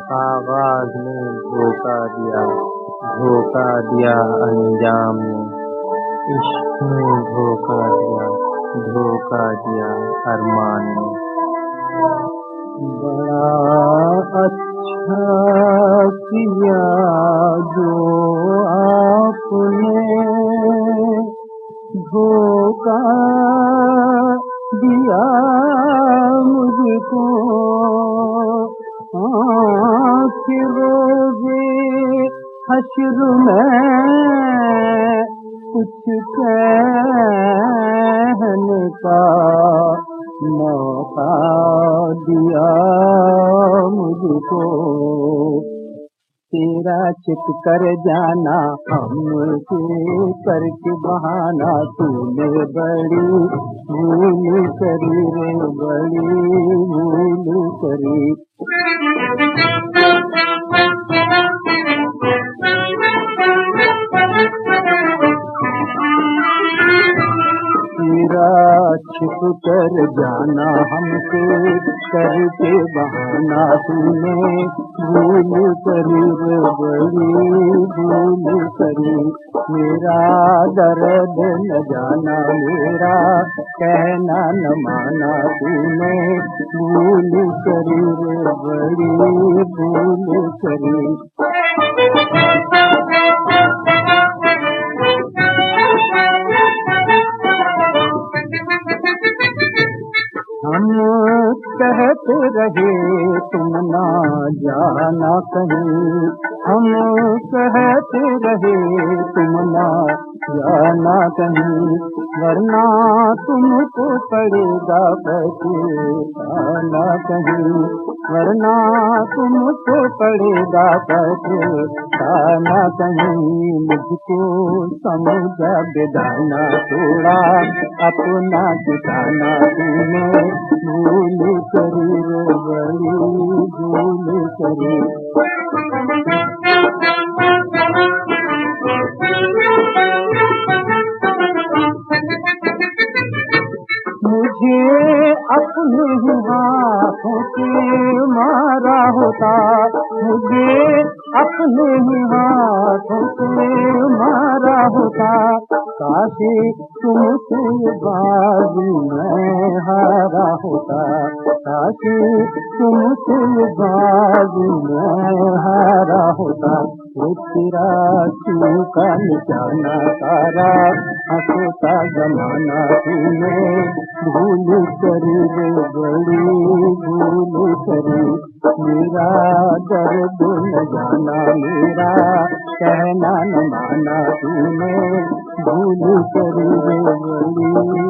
आगाज में धोखा दिया अंजाम में। इश्क में धोखा दिया अरमान में। बड़ा अच्छा किया जो आपने धोखा दिया मुझको। कि रोज़े हश्र में कुछ कहने का मौका दिया मुझको। तेरा चित कर जाना हमसे करके बहाना। तूने बड़ी भूल करी रे, बड़ी भूल करी। तेरा छिप कर जाना हमसे करके बहाना। तूने भूल करी रे, बड़ी भूल करी। मेरा दर्द न जाना, मेरा कहना न माना। तूने भूल करी रे, बड़ी भूल करी। हम कहते रहे तुम ना जाना कहीं। हम कहते रहे तुम ना जाना कहीं। वरना तुमको पड़ेगा पछताना कहीं। वरना तुमको पड़ेगा पछताना कहीं। मुझको समझा बेदाना, थोड़ा अपना ठिकाना। तूने भूल करी रे, बड़ी भूल करी। मुझे अपने ही हाथों से मारा होता। मुझे अपने ही हाथों से मारा होता। काशी तुमसे बाजी में हारा होता। काशी तुमसे बाजी में हारा होता। वो तेरा चूका निशाना सारा हंसता जमाना। तूने भूल करी रे, बड़ी भूल करी। मेरा दर्द न जाना, मेरा कहना न माना। तूने भूल करी रे, बड़ी